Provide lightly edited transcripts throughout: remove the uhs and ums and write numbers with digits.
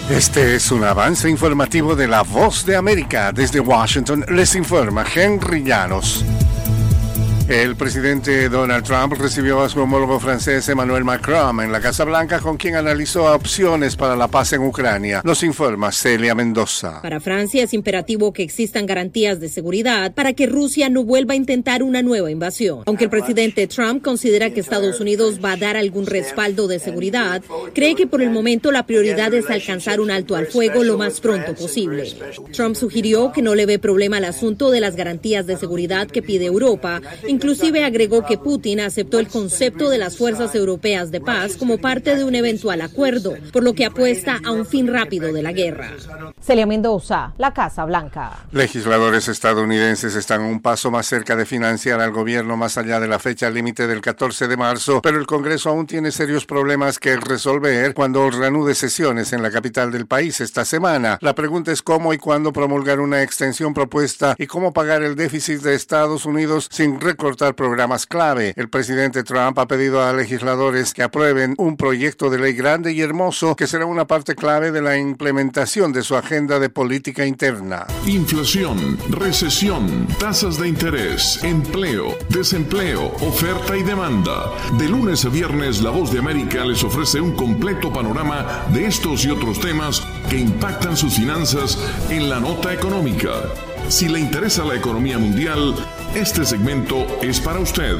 Este es un avance informativo de La Voz de América. Desde Washington les informa Henry Llanos. El presidente Donald Trump recibió a su homólogo francés Emmanuel Macron en la Casa Blanca, con quien analizó opciones para la paz en Ucrania. Nos informa Celia Mendoza. Para Francia es imperativo que existan garantías de seguridad para que Rusia no vuelva a intentar una nueva invasión. Aunque el presidente Trump considera que Estados Unidos va a dar algún respaldo de seguridad, cree que por el momento la prioridad es alcanzar un alto al fuego lo más pronto posible. Trump sugirió que no le ve problema al asunto de las garantías de seguridad que pide Europa. Inclusive agregó que Putin aceptó el concepto de las fuerzas europeas de paz como parte de un eventual acuerdo, por lo que apuesta a un fin rápido de la guerra. Celia Mendoza, la Casa Blanca. Legisladores estadounidenses están un paso más cerca de financiar al gobierno más allá de la fecha límite del 14 de marzo, pero el Congreso aún tiene serios problemas que resolver cuando reanude sesiones en la capital del país esta semana. La pregunta es cómo y cuándo promulgar una extensión propuesta y cómo pagar el déficit de Estados Unidos sin recortar programas clave. El presidente Trump ha pedido a legisladores que aprueben un proyecto de ley grande y hermoso que será una parte clave de la implementación de su agenda de política interna. Inflación, recesión, tasas de interés, empleo, desempleo, oferta y demanda. De lunes a viernes, La Voz de América les ofrece un completo panorama de estos y otros temas que impactan sus finanzas en la nota económica. Si le interesa la economía mundial, este segmento es para usted.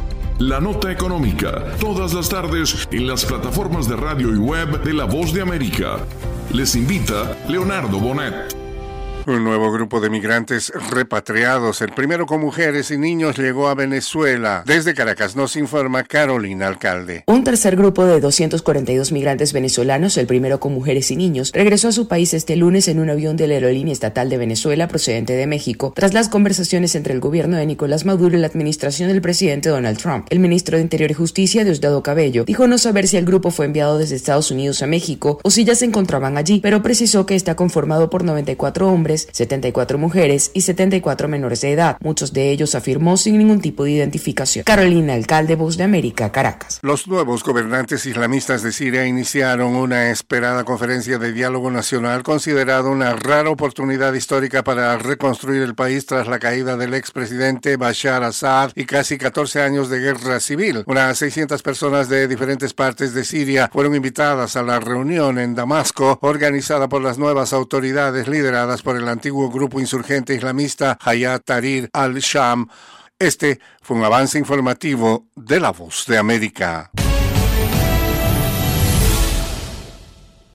La Nota Económica, todas las tardes en las plataformas de radio y web de La Voz de América. Les invita Leonardo Bonet. Un nuevo grupo de migrantes repatriados, el primero con mujeres y niños, llegó a Venezuela. Desde Caracas nos informa Carolina Alcalde. Un tercer grupo de 242 migrantes venezolanos, el primero con mujeres y niños, regresó a su país este lunes en un avión de la Aerolínea Estatal de Venezuela procedente de México, tras las conversaciones entre el gobierno de Nicolás Maduro y la administración del presidente Donald Trump. El ministro de Interior y Justicia, Diosdado Cabello, dijo no saber si el grupo fue enviado desde Estados Unidos a México o si ya se encontraban allí, pero precisó que está conformado por 94 hombres, 74 mujeres y 74 menores de edad, muchos de ellos, afirmó, sin ningún tipo de identificación. Carolina Alcalde, Voz de América, Caracas. Los nuevos gobernantes islamistas de Siria iniciaron una esperada conferencia de diálogo nacional, considerada una rara oportunidad histórica para reconstruir el país tras la caída del expresidente Bashar Assad y casi 14 años de guerra civil. Unas 600 personas de diferentes partes de Siria fueron invitadas a la reunión en Damasco, organizada por las nuevas autoridades lideradas por el antiguo grupo insurgente islamista Hayat Tahrir al-Sham. Este fue un avance informativo de La Voz de América.